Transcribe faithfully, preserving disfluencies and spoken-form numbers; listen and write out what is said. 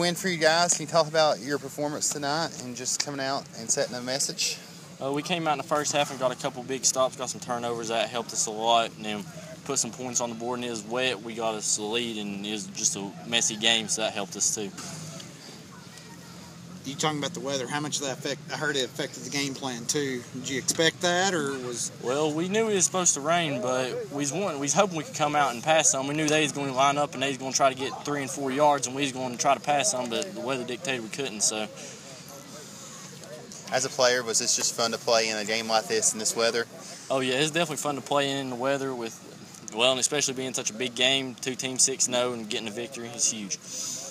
win for you guys. Can you talk about your performance tonight and just coming out and setting a message? Uh, we came out in the first half and got a couple big stops, got some turnovers. That helped us a lot, and then put some points on the board. And it was wet. We got us the lead, and it was just a messy game, so that helped us too. You talking about the weather? How much did that affect? I heard it affected the game plan too. Did you expect that, or was? Well, we knew it was supposed to rain, but we was wanting, we was hoping we could come out and pass some. We knew they was going to line up and they was going to try to get three and four yards, and we was going to try to pass some, but the weather dictated we couldn't. So, as a player, was this just fun to play in a game like this in this weather? Oh yeah, it's definitely fun to play in the weather with, well, and especially being such a big game. Two teams six and zero and getting a victory is huge.